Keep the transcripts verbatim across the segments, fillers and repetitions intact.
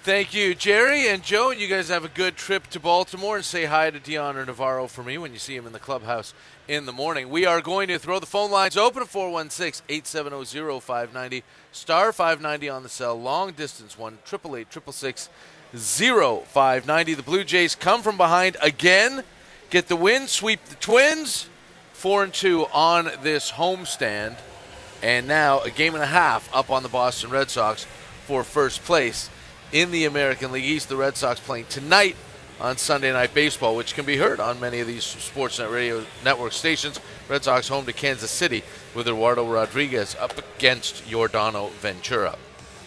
Thank you, Jerry and Joe. You guys have a good trip to Baltimore, and say hi to Deanna Navarro for me when you see him in the clubhouse in the morning. We are going to throw the phone lines open at four one six, eight seven zero, zero five nine zero, star five ninety on the cell, long distance one, eight eight eight, six six six, zero five nine zero. The Blue Jays come from behind again, get the win, sweep the Twins, four and two on this homestand, and now a game and a half up on the Boston Red Sox for first place in the American League East. The Red Sox playing tonight on Sunday Night Baseball, which can be heard on many of these Sportsnet radio network stations. Red Sox home to Kansas City with Eduardo Rodriguez up against Yordano Ventura.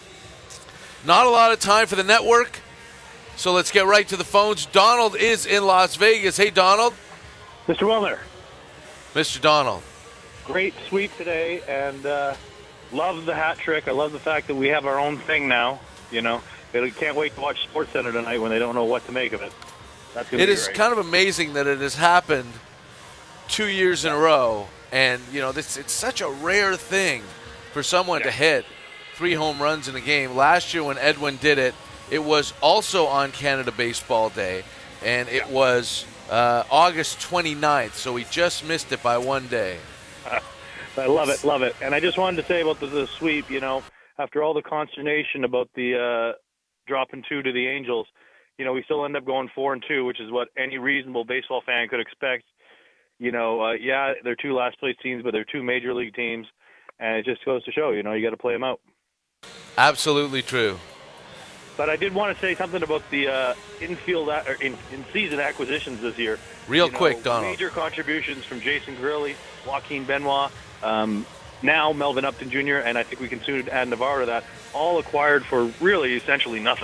Not a lot of time for the network, so let's get right to the phones. Donald is in Las Vegas. Hey, Donald. Mister Wellner. Mister Donald. Great sweep today, and uh, love the hat trick. I love the fact that we have our own thing now, you know. I can't wait to watch SportsCenter tonight when they don't know what to make of it. That's gonna it be is great. kind of amazing that it has happened two years in a row, and you know this it's such a rare thing for someone yeah. to hit three home runs in a game. Last year when Edwin did it, it was also on Canada Baseball Day, and it yeah. was uh, August twenty-ninth, so he just missed it by one day. Uh, I love it, love it. And I just wanted to say about the, the sweep, you know, after all the consternation about the uh, dropping two to the Angels, you know, we still end up going four and two, which is what any reasonable baseball fan could expect. You know, uh, yeah, they're two last place teams, but they're two major league teams, and it just goes to show, you know, you got to play them out. Absolutely true. But I did want to say something about the uh, infield a- or in, in-season acquisitions this year. Real you know, quick, Donald. Major contributions from Jason Grilli, Joaquin Benoit, um, now Melvin Upton Junior, and I think we can soon add Navarro to that, all acquired for really essentially nothing.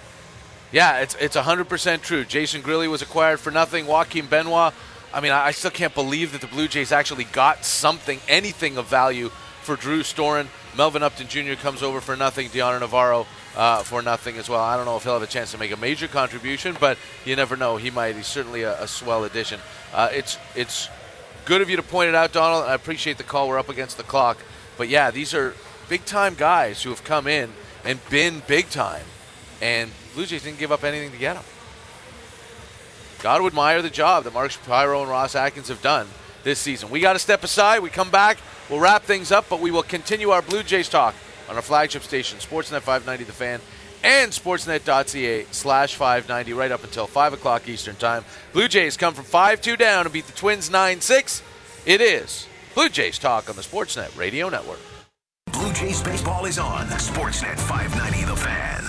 Yeah, it's it's one hundred percent true. Jason Grilli was acquired for nothing. Joaquin Benoit, I mean, I still can't believe that the Blue Jays actually got something, anything of value for Drew Storen. Melvin Upton Junior comes over for nothing. Deanna Navarro uh, for nothing as well. I don't know if he'll have a chance to make a major contribution, but you never know. He might. He's certainly a, a swell addition. Uh, it's it's good of you to point it out, Donald. I appreciate the call. We're up against the clock. But, yeah, these are big-time guys who have come in and been big-time. And Blue Jays didn't give up anything to get them. Got to admire the job that Mark Shapiro and Ross Atkins have done this season. We got to step aside. We come back. We'll wrap things up, but we will continue our Blue Jays talk on our flagship station, Sportsnet five ninety The Fan, and sportsnet.ca slash 590 right up until five o'clock Eastern Time. Blue Jays come from five two down to beat the Twins nine six. It is Blue Jays talk on the Sportsnet Radio Network. Blue Jays baseball is on Sportsnet five ninety The Fan.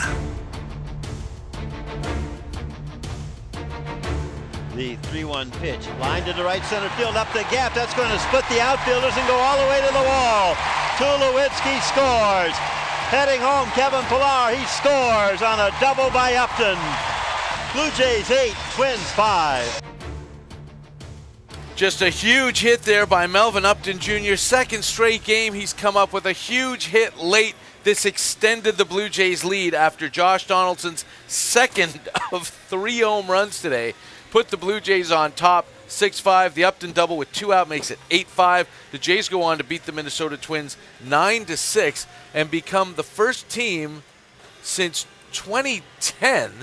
The three one pitch, line to the right center field, up the gap. That's going to split the outfielders and go all the way to the wall. Tulowitzki scores. Heading home, Kevin Pillar, he scores on a double by Upton. Blue Jays eight, Twins five. Just a huge hit there by Melvin Upton Junior Second straight game, he's come up with a huge hit late. This extended the Blue Jays lead after Josh Donaldson's second of three home runs today. Put the Blue Jays on top, six five. The Upton double with two out makes it eight five. The Jays go on to beat the Minnesota Twins nine to six and become the first team since twenty ten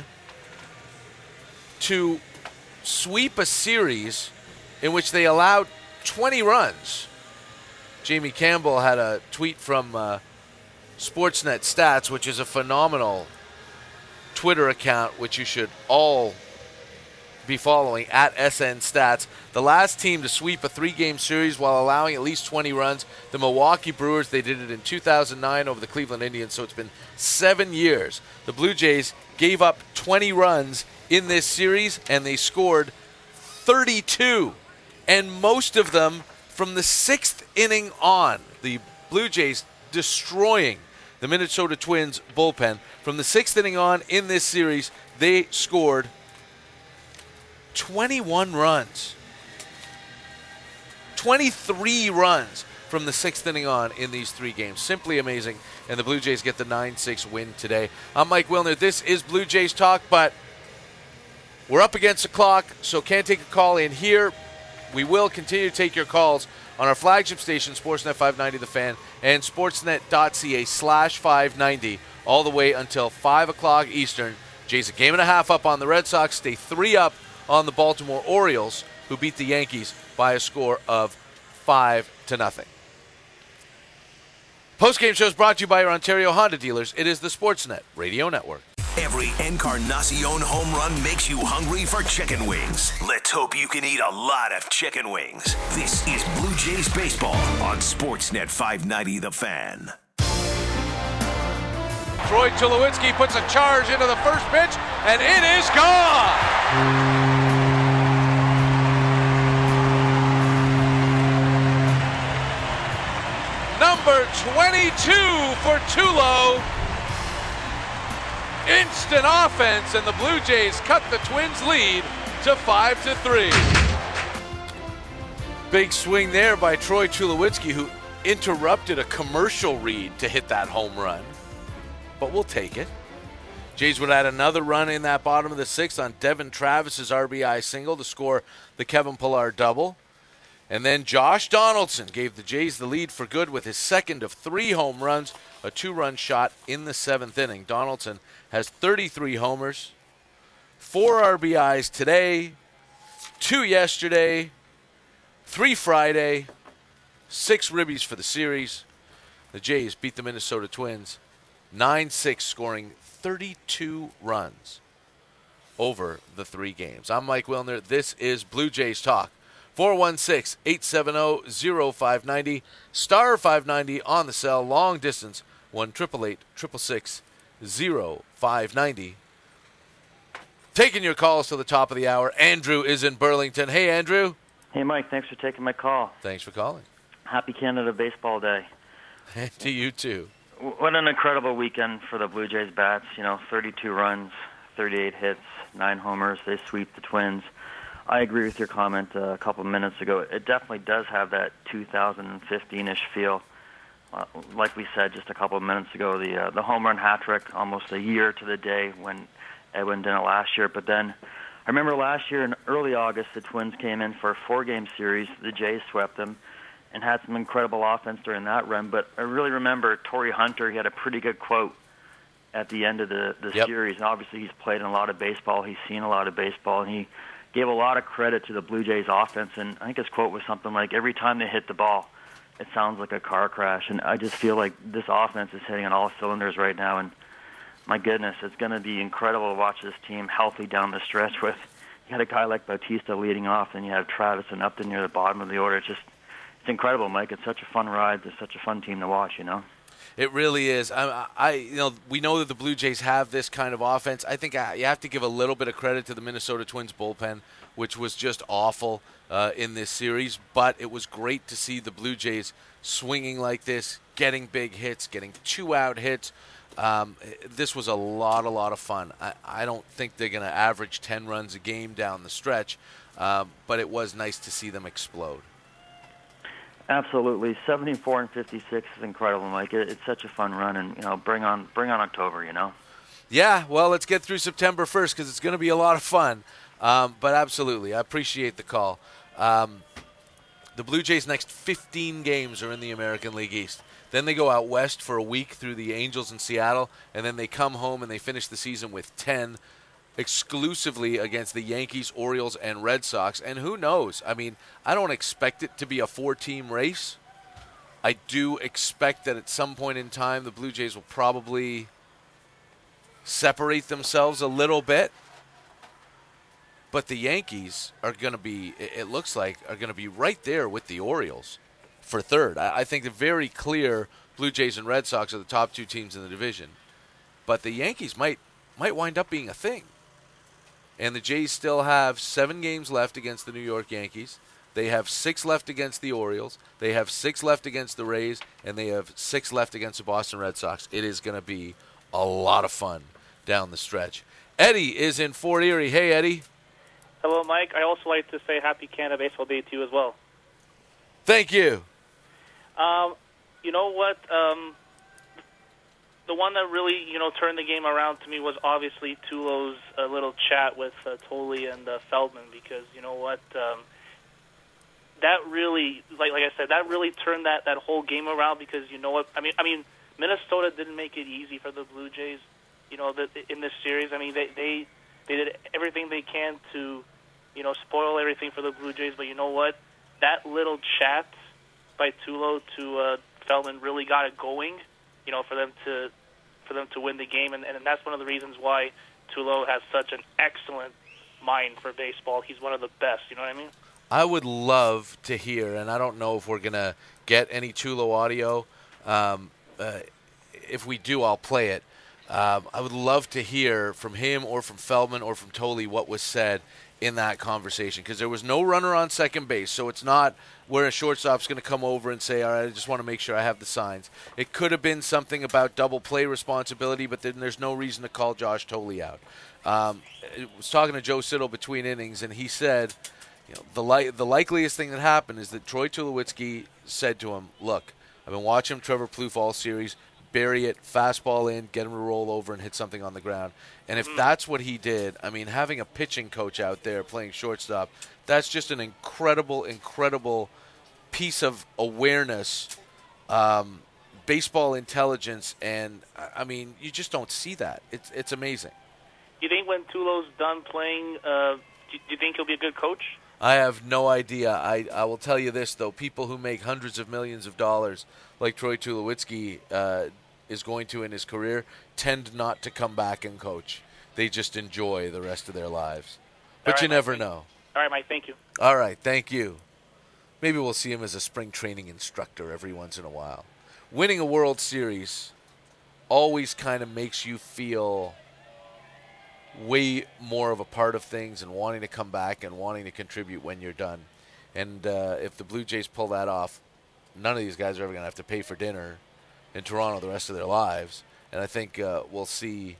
to sweep a series in which they allowed twenty runs. Jamie Campbell had a tweet from uh, Sportsnet Stats, which is a phenomenal Twitter account, which you should all be following, at S N Stats. The last team to sweep a three-game series while allowing at least twenty runs, the Milwaukee Brewers. They did it in two thousand nine over the Cleveland Indians, so it's been seven years. The Blue Jays gave up twenty runs in this series, and they scored thirty-two, and most of them from the sixth inning on. The Blue Jays destroying the Minnesota Twins bullpen. From the sixth inning on in this series, they scored twenty-one runs. twenty-three runs from the sixth inning on in these three games. Simply amazing. And the Blue Jays get the nine six win today. I'm Mike Wilner. This is Blue Jays Talk, but we're up against the clock, so can't take a call in here. We will continue to take your calls on our flagship station, Sportsnet five ninety The Fan, and sportsnet.ca slash 590 all the way until five o'clock Eastern. Jays a game and a half up on the Red Sox, stay three up on the Baltimore Orioles, who beat the Yankees by a score of five to nothing. Post-game show is brought to you by your Ontario Honda dealers. It is the Sportsnet Radio Network. Every Encarnacion home run makes you hungry for chicken wings. Let's hope you can eat a lot of chicken wings. This is Blue Jays Baseball on Sportsnet five ninety The Fan. Troy Tulowitzki puts a charge into the first pitch, and it is gone! Number twenty-two for Tulo. Instant offense, and the Blue Jays cut the Twins' lead to five to three. Big swing there by Troy Tulowitzki, who interrupted a commercial read to hit that home run. But we'll take it. Jays would add another run in that bottom of the sixth on Devin Travis's R B I single to score the Kevin Pillar double. And then Josh Donaldson gave the Jays the lead for good with his second of three home runs, a two-run shot in the seventh inning. Donaldson has thirty-three homers, four R B Is today, two yesterday, three Friday, six ribbies for the series. The Jays beat the Minnesota Twins nine six, scoring thirty-two runs over the three games. I'm Mike Wilner. This is Blue Jays Talk. four one six, eight seven zero, zero five nine zero, star five ninety on the cell, long distance, one eight eight eight, six six six, zero five nine zero. Taking your calls to the top of the hour. Andrew is in Burlington. Hey, Andrew. Hey, Mike. Thanks for taking my call. Thanks for calling. Happy Canada Baseball Day. And to you, too. What an incredible weekend for the Blue Jays bats. You know, thirty-two runs, thirty-eight hits, nine homers. They sweep the Twins. I agree with your comment uh, a couple of minutes ago. It definitely does have that two thousand fifteen-ish feel. Uh, like we said just a couple of minutes ago, the uh, the home run hat trick, almost a year to the day when Edwin did it last year. But then I remember last year in early August, the Twins came in for a four-game series. The Jays swept them and had some incredible offense during that run. But I really remember Torrey Hunter. He had a pretty good quote at the end of the, the yep. series. And obviously, he's played in a lot of baseball. He's seen a lot of baseball, and he gave a lot of credit to the Blue Jays offense. And I think his quote was something like, every time they hit the ball, it sounds like a car crash. And I just feel like this offense is hitting on all cylinders right now. And my goodness, it's going to be incredible to watch this team healthy down the stretch with, you got a guy like Bautista leading off, and you have Travis and Upton near the bottom of the order. It's just, it's incredible, Mike. It's such a fun ride. It's such a fun team to watch, you know? It really is. I, I, you know, we know that the Blue Jays have this kind of offense. I think I, you have to give a little bit of credit to the Minnesota Twins bullpen, which was just awful uh, in this series. But it was great to see the Blue Jays swinging like this, getting big hits, getting two-out hits. Um, this was a lot, a lot of fun. I, I don't think they're going to average ten runs a game down the stretch, um, but it was nice to see them explode. Absolutely, seventy-four and fifty-six is incredible, Mike. It, it's such a fun run, and you know, bring on, bring on October, you know. Yeah, well, let's get through September first because it's going to be a lot of fun. Um, but absolutely, I appreciate the call. Um, the Blue Jays' next fifteen games are in the American League East. Then they go out west for a week through the Angels in Seattle, and then they come home and they finish the season with ten exclusively against the Yankees, Orioles, and Red Sox. And who knows? I mean, I don't expect it to be a four-team race. I do expect that at some point in time the Blue Jays will probably separate themselves a little bit. But the Yankees are going to be, it looks like, are going to be right there with the Orioles for third. I think the very clear Blue Jays and Red Sox are the top two teams in the division. But the Yankees might might wind up being a thing. And the Jays still have seven games left against the New York Yankees. They have six left against the Orioles. They have six left against the Rays. And they have six left against the Boston Red Sox. It is going to be a lot of fun down the stretch. Eddie is in Fort Erie. Hey, Eddie. Hello, Mike. I also like to say Happy Canada Baseball Day to you as well. Thank you. Um, you know what? Um, the one that really, you know, turned the game around to me was obviously Tulo's uh, little chat with uh, Tolley and uh, Feldman, because you know what? Um, that really, like like I said, that really turned that, that whole game around. Because you know what? I mean, I mean, Minnesota didn't make it easy for the Blue Jays, you know, the, in this series. I mean, they, they they did everything they can to, you know, spoil everything for the Blue Jays. But you know what? That little chat by Tulo to uh, Feldman really got it going, you know, for them to for them to win the game, and, and that's one of the reasons why Tulo has such an excellent mind for baseball. He's one of the best. You know what I mean? I would love to hear, and I don't know if we're gonna get any Tulo audio. Um, uh, if we do, I'll play it. Um, I would love to hear from him or from Feldman or from Thole what was said in that conversation, because there was no runner on second base, so it's not where a shortstop's going to come over and say, all right, I just want to make sure I have the signs. It could have been something about double play responsibility, but then there's no reason to call Josh Thole out. Um, I was talking to Joe Siddall between innings, and he said, you know, the li- the likeliest thing that happened is that Troy Tulowitzki said to him, look, I've been watching Trevor Plouffe all series, bury it, fastball in, get him to roll over and hit something on the ground. And if that's what he did, I mean, having a pitching coach out there playing shortstop, that's just an incredible, incredible piece of awareness, um, baseball intelligence, and, I mean, you just don't see that. It's it's amazing. You think when Tulo's done playing, uh, do you think he'll be a good coach? I have no idea. I, I will tell you this, though. People who make hundreds of millions of dollars, like Troy Tulowitzki uh, is going to in his career, tend not to come back and coach. They just enjoy the rest of their lives. But right, you never Mike, know. All right, Mike, thank you. All right, thank you. Maybe we'll see him as a spring training instructor every once in a while. Winning a World Series always kind of makes you feel way more of a part of things and wanting to come back and wanting to contribute when you're done. And uh, if the Blue Jays pull that off, none of these guys are ever going to have to pay for dinner in Toronto the rest of their lives. And I think uh, we'll see,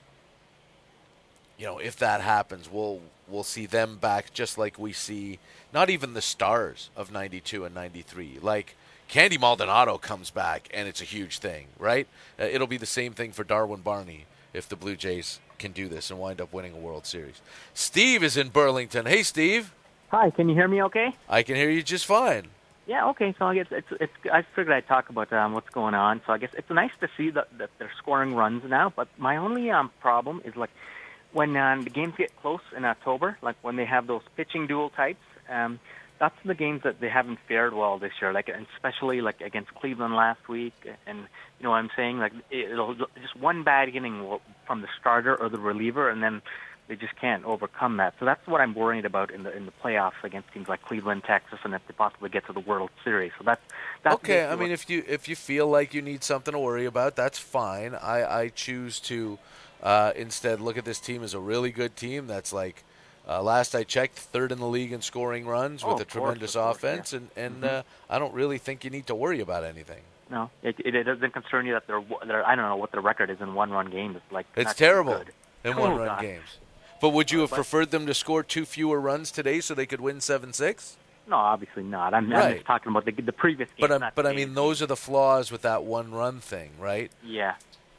you know, if that happens, we'll we'll see them back just like we see not even the stars of ninety-two and ninety-three. Like Candy Maldonado comes back, and it's a huge thing, right? Uh, it'll be the same thing for Darwin Barney if the Blue Jays can do this and wind up winning a World Series. Steve is in Burlington. Hey, Steve. Hi, can you hear me okay? I can hear you just fine. Yeah, okay. So I guess it's it's. I figured I'd talk about um, what's going on. So I guess it's nice to see that, that they're scoring runs now. But my only um, problem is like when um, the games get close in October, like when they have those pitching duel types. Um, that's the games that they haven't fared well this year. Like especially like against Cleveland last week, and you know what I'm saying. Like it'll just one bad inning from the starter or the reliever, and then they just can't overcome that. So that's what I'm worried about in the in the playoffs against teams like Cleveland, Texas, and if they possibly get to the World Series. So that's that's okay. I mean, if you if you feel like you need something to worry about, that's fine. I I choose to uh, instead look at this team as a really good team. That's like uh, last I checked, third in the league in scoring runs oh, with a tremendous course, offense, course, yeah. and and mm-hmm. uh, I don't really think you need to worry about anything. No, it, it, it doesn't concern you that they're, they're I don't know what the record is in one-run games. It's like it's not terrible good. in Oh, one-run God. games. But would you have But- preferred them to score two fewer runs today so they could win seven six? No, obviously not. I'm, Right. I'm just talking about the the previous game. But I'm, not but I today's mean, those game. are the flaws with that one-run thing, right? Yeah.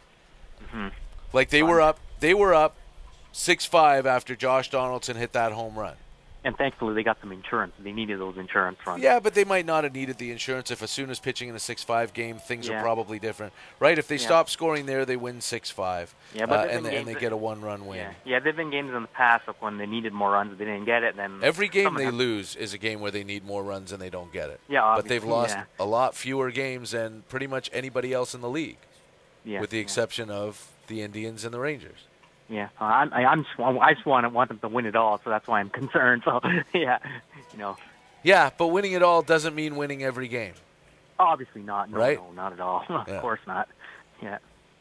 hmm Like they were up, they were up six five after Josh Donaldson hit that home run. And thankfully, they got some insurance. They needed those insurance runs. Yeah, but they might not have needed the insurance if as soon as pitching in a six five game, things Yeah. are probably different, right? If they Yeah. stop scoring there, they win six five, Yeah, but uh, there's and, been they, and they games get that- a one-run win. Yeah, yeah. There've been games in the past like when they needed more runs, they didn't get it. Then Every game someone they has- lose is a game where they need more runs and they don't get it. Yeah, but they've obviously, lost yeah. a lot fewer games than pretty much anybody else in the league, Yeah, with the yeah. exception of the Indians and the Rangers. Yeah, so I'm, I, I'm just, I just want, want them to win it all, so that's why I'm concerned. So, yeah, you know, Yeah, but winning it all doesn't mean winning every game. obviously not. No, Right? no, not at all. of Yeah. course not. Yeah.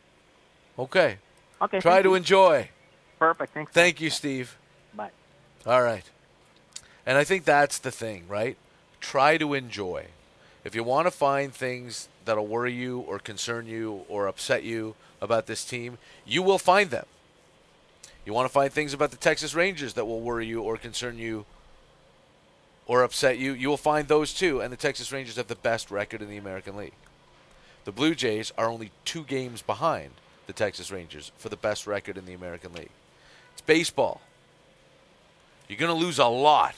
Okay. Okay. Try thank to you. enjoy. Perfect. Thanks. Thank you, Steve. Bye. All right. And I think that's the thing, right? Try to enjoy. If you want to find things that'll worry you or concern you or upset you about this team, you will find them. You want to find things about the Texas Rangers that will worry you or concern you or upset you, you will find those too. And the Texas Rangers have the best record in the American League. The Blue Jays are only two games behind the Texas Rangers for the best record in the American League. It's baseball. You're going to lose a lot.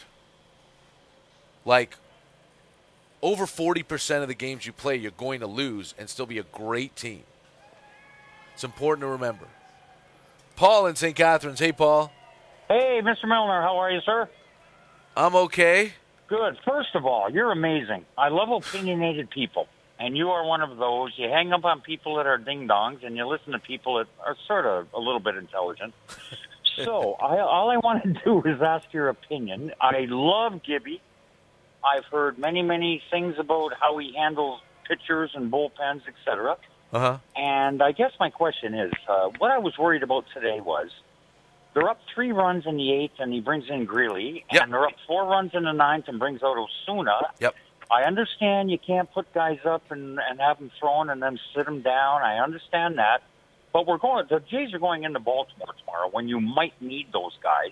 Like, over forty percent of the games you play, you're going to lose and still be a great team. It's important to remember. Paul in Saint Catharines. Hey, Paul. Hey, Mister Milner. How are you, sir? I'm okay. Good. First of all, you're amazing. I love opinionated people, and you are one of those. You hang up on people that are ding-dongs, and you listen to people that are sort of a little bit intelligent. So I, all I want to do is ask your opinion. I love Gibby. I've heard many, many things about how he handles pitchers and bullpens, et cetera. Uh-huh. And I guess my question is, uh, what I was worried about today was they're up three runs in the eighth, and he brings in Greeley, Yep. and they're up four runs in the ninth and brings out Osuna. Yep. I understand you can't put guys up and, and have them thrown and then sit them down. I understand that. But we're going. The Jays are going into Baltimore tomorrow when you might need those guys.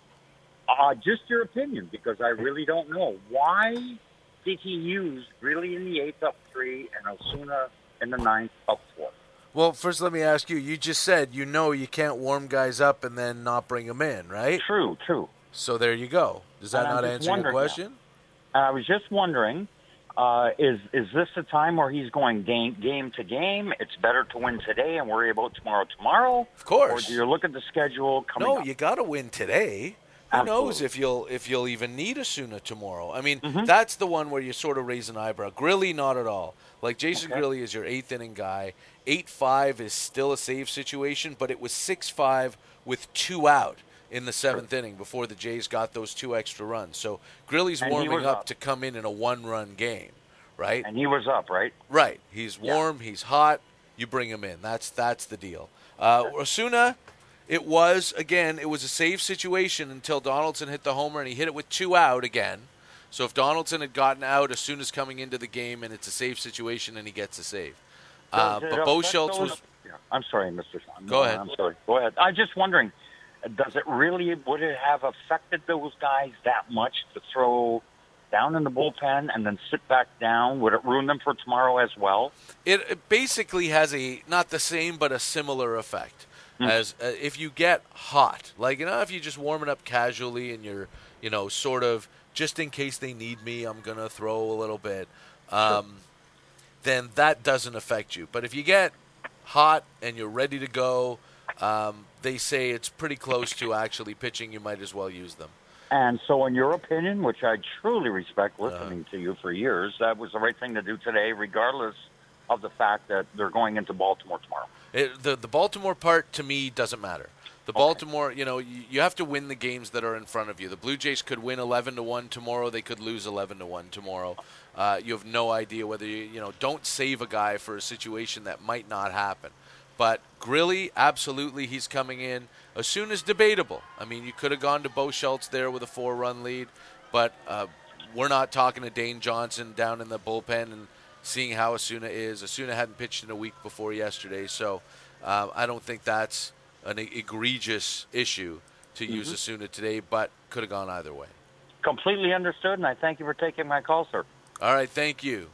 Uh, just your opinion, because I really don't know. Why did he use Greeley in the eighth up three and Osuna in the ninth up four? Well, first let me ask you. You just said you know you can't warm guys up and then not bring them in, right? True, true. So there you go. Does that And I'm not just answer your wondering question? I was just wondering, uh, is is this the time where he's going game, game to game? It's better to win today and worry about tomorrow tomorrow? Of course. Or do you look at the schedule coming No, up? you got to win today. Who Absolutely. knows if you'll if you'll even need Osuna tomorrow? I mean, Mhm. that's the one where you sort of raise an eyebrow. Grilly, not at all. Like Jason Okay. Grilly is your eighth inning guy. Eight five is still a save situation, but it was six five with two out in the seventh inning before the Jays got those two extra runs. So Grilly's And he warming was up, up. to come in in a one-run game, right? And he was up, right? Right. He's Yeah. warm. He's hot. You bring him in. That's that's the deal. Uh, Osuna, it was, again, it was a save situation until Donaldson hit the homer, and he hit it with two out again. So if Donaldson had gotten out, Osuna's coming into the game, and it's a save situation, and he gets a save. Uh, Does it but Bo affect Schultz those- was Yeah, I'm sorry, Mister Sean. Go No, ahead. I'm sorry. Go ahead. I'm just wondering, does it really, would it have affected those guys that much to throw down in the bullpen and then sit back down? Would it ruin them for tomorrow as well? It, it basically has a, not the same, but a similar effect. Mm. As uh, if you get hot, like, you know, if you just warm it up casually and you're, you know, sort of, just in case they need me, I'm going to throw a little bit, um, sure. then that doesn't affect you. But if you get hot and you're ready to go, um, they say it's pretty close to actually pitching, you might as well use them. And so in your opinion, which I truly respect listening uh, to you for years, that was the right thing to do today, regardless of the fact that they're going into Baltimore tomorrow. It, the the Baltimore part, to me, doesn't matter. The okay. Baltimore, you know, you, you have to win the games that are in front of you. The Blue Jays could win eleven to one tomorrow. They could lose eleven to one tomorrow. Uh, you have no idea whether you, you know, don't save a guy for a situation that might not happen. But Grilly, absolutely, he's coming in. Osuna's debatable. I mean, you could have gone to Bo Schultz there with a four-run lead, but uh, we're not talking to Dane Johnson down in the bullpen and seeing how Osuna is. Osuna hadn't pitched in a week before yesterday, so uh, I don't think that's an egregious issue to mm-hmm. use Osuna today, but could have gone either way. Completely understood, and I thank you for taking my call, sir. All right, thank you.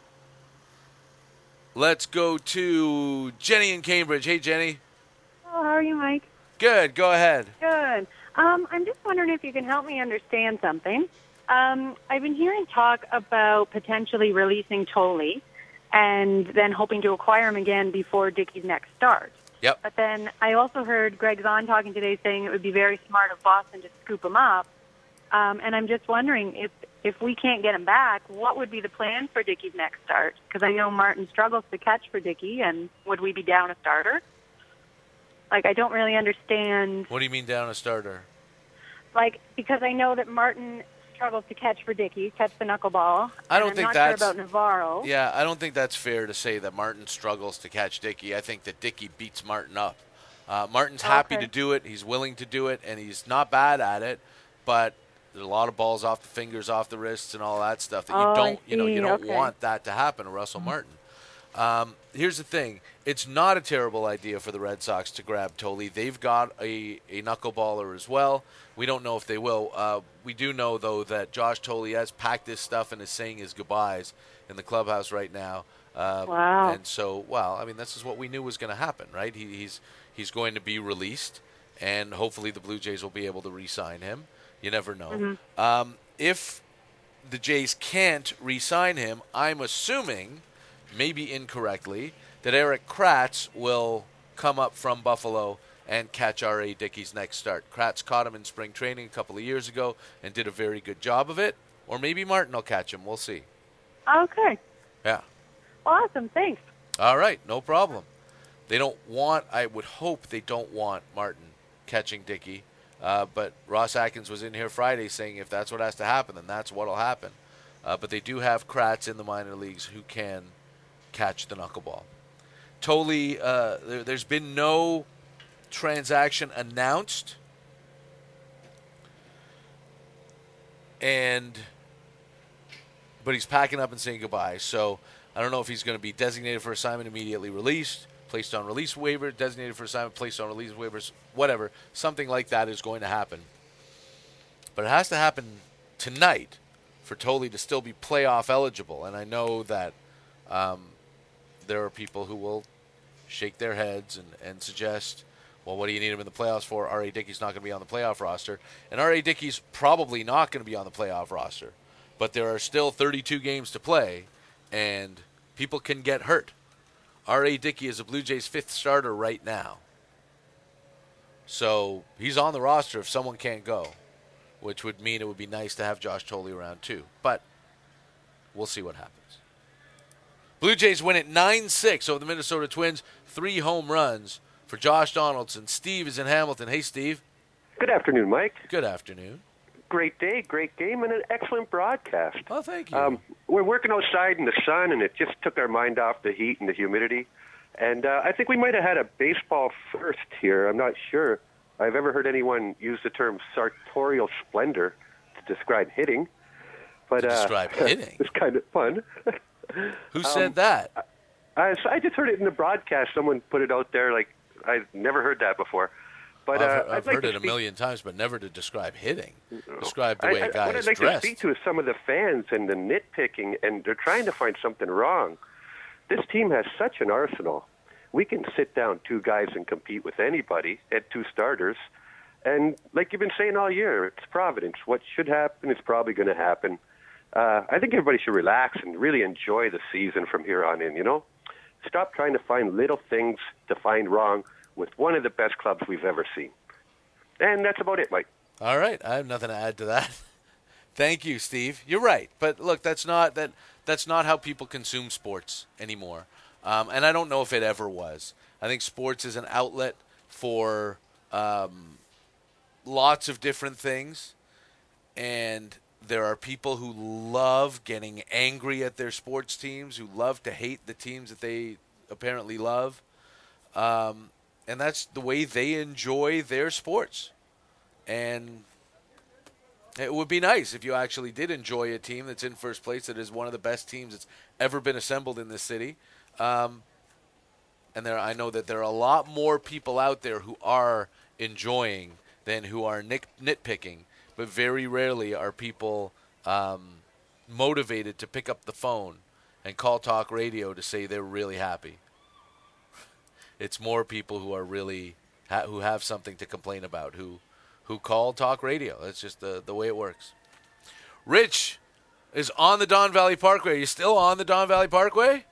Let's go to Jenny in Cambridge. Hey, Jenny. Oh, how are you, Mike? Good. Go ahead. Good. Um, I'm just wondering if you can help me understand something. Um, I've been hearing talk about potentially releasing Tolley and then hoping to acquire him again before Dickey's next start. Yep. But then I also heard Greg Zahn talking today saying it would be very smart of Boston to scoop him up. Um, and I'm just wondering if if we can't get him back, what would be the plan for Dickey's next start? Because I know Martin struggles to catch for Dickey, and would we be down a starter? Like, I don't really understand. What do you mean down a starter? Like, because I know that Martin struggles to catch for Dickey, catch the knuckleball. I don't and think I'm not that's sure about Navarro. Yeah, I don't think that's fair to say that Martin struggles to catch Dickey. I think that Dickey beats Martin up. Uh, Martin's happy Okay. to do it. He's willing to do it, and he's not bad at it. But there's a lot of balls off the fingers, off the wrists, and all that stuff that you Oh, I don't, you know, you see. don't Okay. want that to happen to Russell Martin. Um, here's the thing. It's not a terrible idea for the Red Sox to grab Tolley. They've got a, a knuckleballer as well. We don't know if they will. Uh, we do know, though, that Josh Tolley has packed his stuff and is saying his goodbyes in the clubhouse right now. Um, Wow. And so, well, I mean, this is what we knew was going to happen, right? He, he's he's going to be released, and hopefully the Blue Jays will be able to re-sign him. You never know. Mm-hmm. Um, if the Jays can't re-sign him, I'm assuming, maybe incorrectly, that Eric Kratz will come up from Buffalo and catch R A. Dickey's next start. Kratz caught him in spring training a couple of years ago and did a very good job of it. Or maybe Martin will catch him. We'll see. Okay. Yeah. Awesome. Thanks. All right. No problem. They don't want, I would hope they don't want Martin catching Dickey. Uh, but Ross Atkins was in here Friday saying if that's what has to happen, then that's what will happen. Uh, but they do have Kratz in the minor leagues who can catch the knuckleball. Tolley, uh, there, there's been no transaction announced. And, but he's packing up and saying goodbye. So I don't know if he's going to be designated for assignment, immediately released, placed on release waiver, designated for assignment, placed on release waivers, whatever. Something like that is going to happen. But it has to happen tonight for Tolley to still be playoff eligible. And I know that um, there are people who will shake their heads and, and suggest, well, what do you need him in the playoffs for? R A. Dickey's not going to be on the playoff roster. And R A. Dickey's probably not going to be on the playoff roster. But there are still thirty-two games to play, and people can get hurt. R A. Dickey is a Blue Jays fifth starter right now. So he's on the roster if someone can't go, which would mean it would be nice to have Josh Tolley around too. But we'll see what happens. Blue Jays win at nine six over the Minnesota Twins. Three home runs for Josh Donaldson. Steve is in Hamilton. Hey, Steve. Good afternoon, Mike. Good afternoon. Great day, great game, and an excellent broadcast. Oh, thank you. Um, we're working outside in the sun, and it just took our mind off the heat and the humidity. And uh, I think we might have had a baseball first here. I'm not sure I've ever heard anyone use the term sartorial splendor to describe hitting. But to uh, describe hitting? It's kind of fun. Who said um, that? I, I just heard it in the broadcast. Someone put it out there. Like, I've never heard that before. But, I've, uh, I've like heard it speak... a million times, but never to describe hitting. Describe the way I, a guy what is I'd like dressed. to speak to is some of the fans and the nitpicking, and they're trying to find something wrong. This team has such an arsenal. We can sit down two guys and compete with anybody at two starters. And like you've been saying all year, it's Providence. What should happen is probably going to happen. Uh, I think everybody should relax and really enjoy the season from here on in, you know? Stop trying to find little things to find wrong with one of the best clubs we've ever seen. And that's about it, Mike. All right. I have nothing to add to that. Thank you, Steve. You're right. But look, that's not that that's not how people consume sports anymore. Um, and I don't know if it ever was. I think sports is an outlet for um, lots of different things. And there are people who love getting angry at their sports teams, who love to hate the teams that they apparently love. Um, and that's the way they enjoy their sports. And it would be nice if you actually did enjoy a team that's in first place, that is one of the best teams that's ever been assembled in this city. Um, and there, I know that there are a lot more people out there who are enjoying than who are nit- nitpicking. But very rarely are people um, motivated to pick up the phone and call talk radio to say they're really happy. It's more people who are really ha- who have something to complain about, who who call talk radio. That's just the, the way it works. Rich is on the Don Valley Parkway. Are you still on the Don Valley Parkway?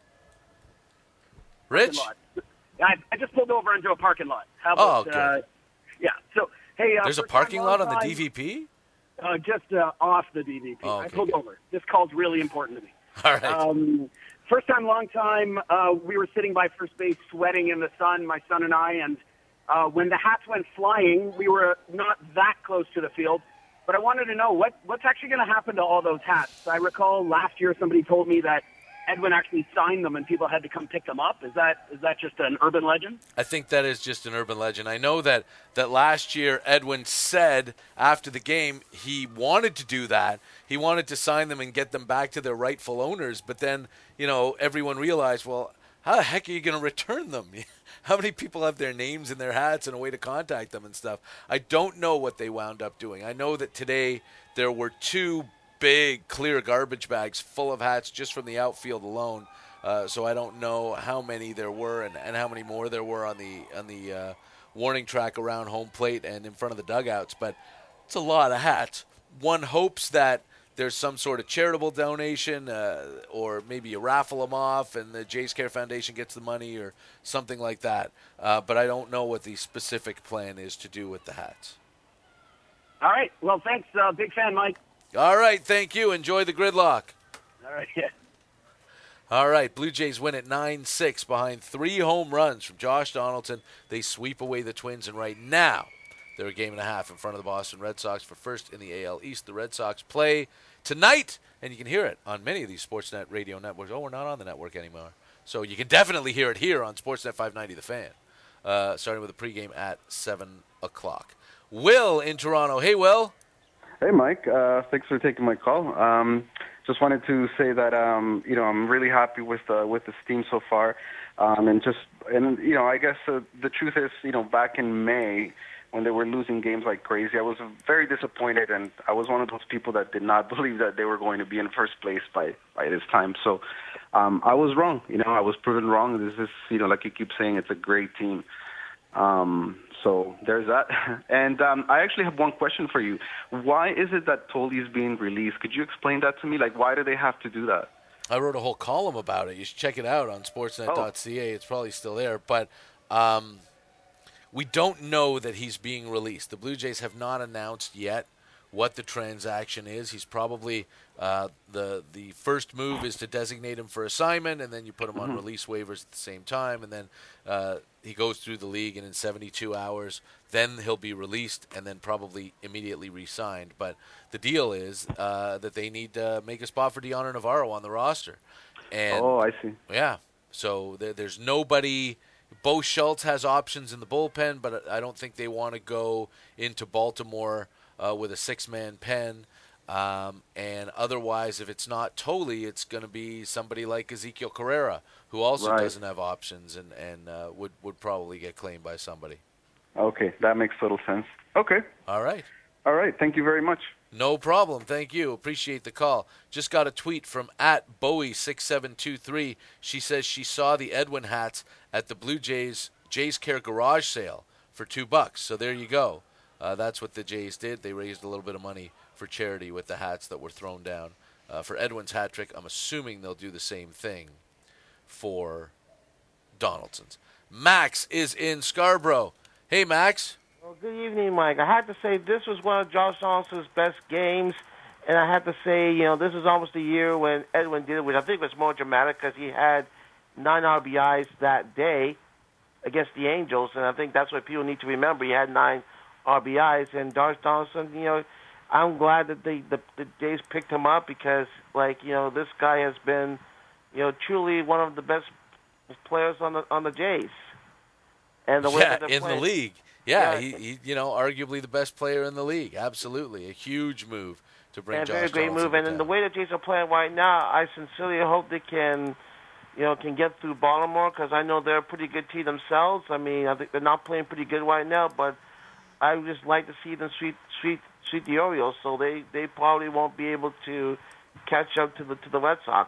Rich? I, I just pulled over into a parking lot. How about, oh, okay. uh, yeah, so, hey. Uh, There's a parking lot on the D V P? Uh, just uh, off the D V P. Oh, okay, I pulled good. over. This call's really important to me. All right. Um, first time, long time, uh, we were sitting by first base sweating in the sun, my son and I, and uh, when the hats went flying, we were not that close to the field, but I wanted to know what, what's actually going to happen to all those hats. I recall last year somebody told me that Edwin actually signed them and people had to come pick them up. Is that is that just an urban legend? I think that is just an urban legend. I know that, that last year Edwin said after the game he wanted to do that. He wanted to sign them and get them back to their rightful owners. But then, you know, everyone realized, well, how the heck are you going to return them? How many people have their names in their hats and a way to contact them and stuff? I don't know what they wound up doing. I know that today there were two big clear garbage bags full of hats just from the outfield alone. Uh, so I don't know how many there were and, and how many more there were on the on the uh, warning track around home plate and in front of the dugouts. But it's a lot of hats. One hopes that there's some sort of charitable donation, uh, or maybe you raffle them off and the Jays Care Foundation gets the money or something like that. Uh, but I don't know what the specific plan is to do with the hats. All right. Well, thanks. Uh, big fan, Mike. All right. Thank you. Enjoy the gridlock. All right. Yeah. All right, Blue Jays win at nine six behind three home runs from Josh Donaldson. They sweep away the Twins, and right now they're a game and a half in front of the Boston Red Sox for first in the A L East. The Red Sox play tonight, and you can hear it on many of these Sportsnet radio networks. Oh, we're not on the network anymore. So you can definitely hear it here on Sportsnet five ninety The Fan, uh, starting with a pregame at seven o'clock. Will in Toronto. Hey, Will. Hey, Mike. Uh, thanks for taking my call. Um, just wanted to say that um, you know I'm really happy with uh, with this team so far, um, and just and you know I guess uh, the truth is you know back in May when they were losing games like crazy, I was very disappointed, and I was one of those people that did not believe that they were going to be in first place by by this time. So um, I was wrong. You know I was proven wrong. This is you know like you keep saying, it's a great team. Um, so there's that. And um, I actually have one question for you. Why is it that Tolley is being released? Could you explain that to me? Like, why do they have to do that? I wrote a whole column about it. You should check it out on sportsnet dot c a. It's probably still there. But um, we don't know that he's being released. The Blue Jays have not announced yet what the transaction is. He's probably uh, the the first move is to designate him for assignment, and then you put him on release waivers at the same time, and then uh, he goes through the league, and in seventy-two hours, then he'll be released, and then probably immediately re-signed. But the deal is uh, that they need to make a spot for Dioner Navarro on the roster. And, oh, I see. Yeah, so there, there's nobody. Bo Schultz has options in the bullpen, but I don't think they want to go into Baltimore Uh, with a six-man pen, um, and otherwise, if it's not Tolley, it's going to be somebody like Ezekiel Carrera, who also right. doesn't have options and, and uh, would, would probably get claimed by somebody. Okay, that makes total sense. Okay. All right. All right, thank you very much. No problem. Thank you. Appreciate the call. Just got a tweet from at Bowie six seven two three. She says she saw the Edwin hats at the Blue Jays Jays Care garage sale for two bucks. So there you go. Uh, that's what the Jays did. They raised a little bit of money for charity with the hats that were thrown down uh, for Edwin's hat trick. I'm assuming they'll do the same thing for Donaldson's. Max is in Scarborough. Hey, Max. Well, good evening, Mike. I had to say this was one of Josh Donaldson's best games, and I had to say, you know, this is almost a year when Edwin did it, which I think was more dramatic because he had nine R B Is that day against the Angels, and I think that's what people need to remember. He had nine R B Is, and Josh Donaldson, you know, I'm glad that the, the the Jays picked him up because, like, you know, this guy has been, you know, truly one of the best players on the on the Jays. And the way yeah, that they're in playing. the league. Yeah, Yeah. he, he, you know, arguably the best player in the league. Absolutely, a huge move to bring And Josh very great Donaldson move. to And in town. the way the Jays are playing right now, I sincerely hope they can, you know, can get through Baltimore because I know they're a pretty good team themselves. I mean, I think they're not playing pretty good right now, but I would just like to see them sweep, sweep, sweep the Orioles, so they, they probably won't be able to catch up to the to the Red Sox.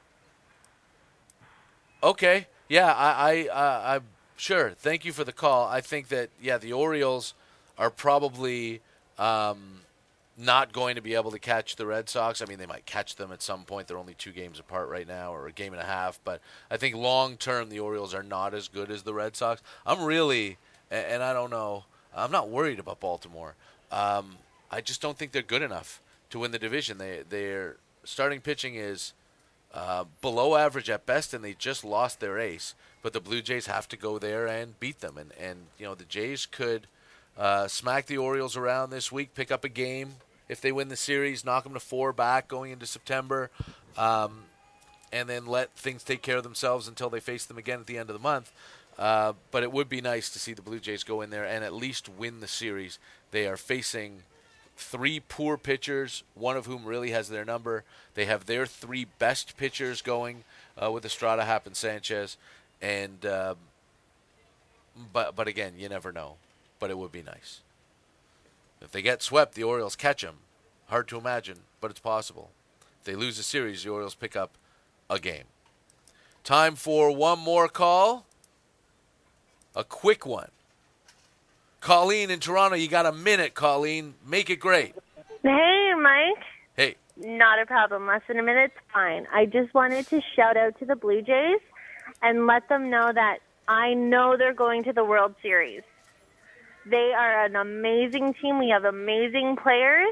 Okay, yeah, I, I, uh, I'm sure. Thank you for the call. I think that yeah, the Orioles are probably um, not going to be able to catch the Red Sox. I mean, they might catch them at some point. They're only two games apart right now, or a game and a half. But I think long term, the Orioles are not as good as the Red Sox. I'm really, and I don't know. I'm not worried about Baltimore. Um, I just don't think they're good enough to win the division. They, their starting pitching is uh, below average at best, and they just lost their ace. But the Blue Jays have to go there and beat them. And, and you know, the Jays could uh, smack the Orioles around this week, pick up a game if they win the series, knock them to four back going into September, um, and then let things take care of themselves until they face them again at the end of the month. Uh, but it would be nice to see the Blue Jays go in there and at least win the series. They are facing three poor pitchers, one of whom really has their number. They have their three best pitchers going uh, with Estrada, Happ, and Sanchez. And uh, but but again, you never know. But it would be nice. If they get swept, the Orioles catch them. Hard to imagine, but it's possible. If they lose a series, the Orioles pick up a game. Time for one more call. A quick one. Colleen in Toronto, you got a minute, Colleen. Make it great. Hey, Mike. Hey. Not a problem. Less than a minute's fine. I just wanted to shout out to the Blue Jays and let them know that I know they're going to the World Series. They are an amazing team. We have amazing players.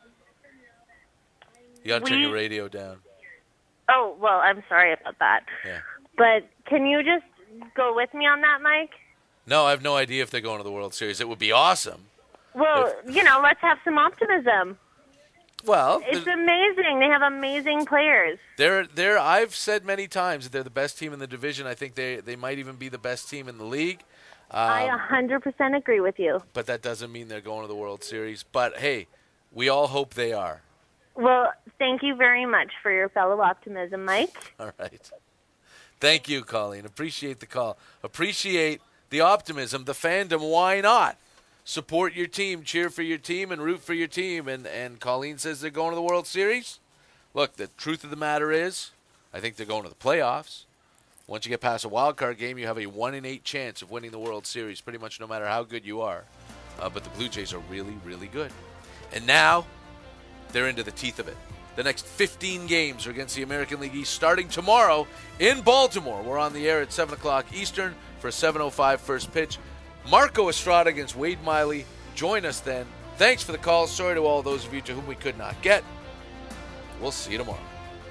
You got to turn We- your radio down. Oh, well, I'm sorry about that. Yeah. But can you just go with me on that, Mike? No, I have no idea if they're going to the World Series. It would be awesome. Well, you know, let's have some optimism. Well, It's amazing. They have amazing players. They're they're. I've said many times that they're the best team in the division. I think they they might even be the best team in the league. Um, I one hundred percent agree with you. but that doesn't mean they're going to the World Series. But hey, we all hope they are. Well, thank you very much for your fellow optimism, Mike. All right. Thank you, Colleen. Appreciate the call. Appreciate the optimism, the fandom. Why not? Support your team, cheer for your team, and root for your team. And, and Colleen says they're going to the World Series. Look, the truth of the matter is, I think they're going to the playoffs. Once you get past a wild card game, you have a one in eight chance of winning the World Series, pretty much no matter how good you are. Uh, but the Blue Jays are really, really good. And now they're into the teeth of it. The next fifteen games are against the American League East starting tomorrow in Baltimore. We're on the air at seven o'clock Eastern for a seven oh five first pitch. Marco Estrada against Wade Miley. Join us then. Thanks for the call. Sorry to all those of you to whom we could not get. We'll see you tomorrow.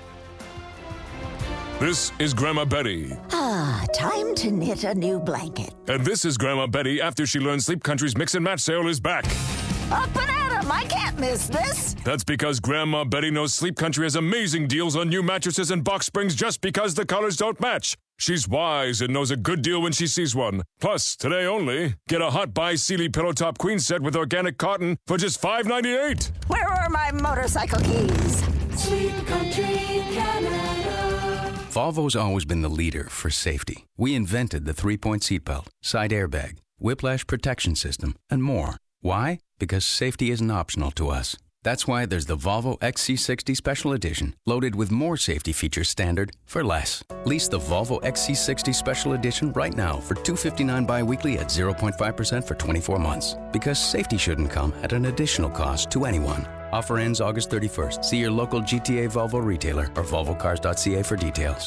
This is Grandma Betty. Ah, time to knit a new blanket. And this is Grandma Betty after she learned Sleep Country's Mix and Match sale is back. Up and at 'em! I can't miss this. That's because Grandma Betty knows Sleep Country has amazing deals on new mattresses and box springs just because the colors don't match. She's wise and knows a good deal when she sees one. Plus, today only, get a Hot Buy Sealy Pillow Top Queen set with organic cotton for just five ninety-eight. Where are my motorcycle keys? Sleep Country Canada. Volvo's always been the leader for safety. We invented the three-point seatbelt, side airbag, whiplash protection system, and more. Why? Because safety isn't optional to us. That's why there's the Volvo X C sixty Special Edition, loaded with more safety features standard for less. Lease the Volvo X C sixty Special Edition right now for two hundred fifty-nine dollars bi-weekly at zero point five percent for twenty-four months. Because safety shouldn't come at an additional cost to anyone. Offer ends August thirty-first. See your local G T A Volvo retailer or volvo cars dot c a for details.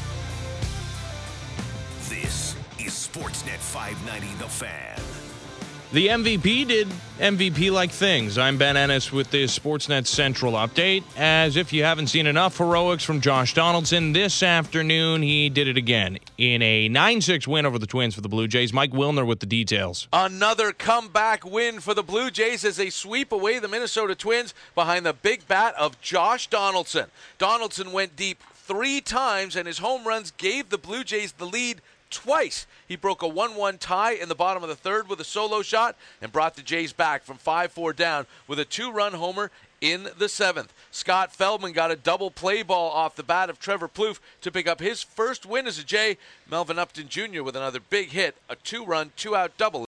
This is Sportsnet five ninety The Fan. The M V P did M V P-like things. I'm Ben Ennis with this Sportsnet Central update. As if you haven't seen enough heroics from Josh Donaldson, this afternoon he did it again in a nine six win over the Twins for the Blue Jays. Mike Wilner with the details. Another comeback win for the Blue Jays as they sweep away the Minnesota Twins behind the big bat of Josh Donaldson. Donaldson went deep three times, and his home runs gave the Blue Jays the lead twice. He broke a one one tie in the bottom of the third with a solo shot and brought the Jays back from five four down with a two-run homer in the seventh. Scott Feldman got a double play ball off the bat of Trevor Plouffe to pick up his first win as a Jay. Melvin Upton Junior with another big hit, a two-run, two-out double.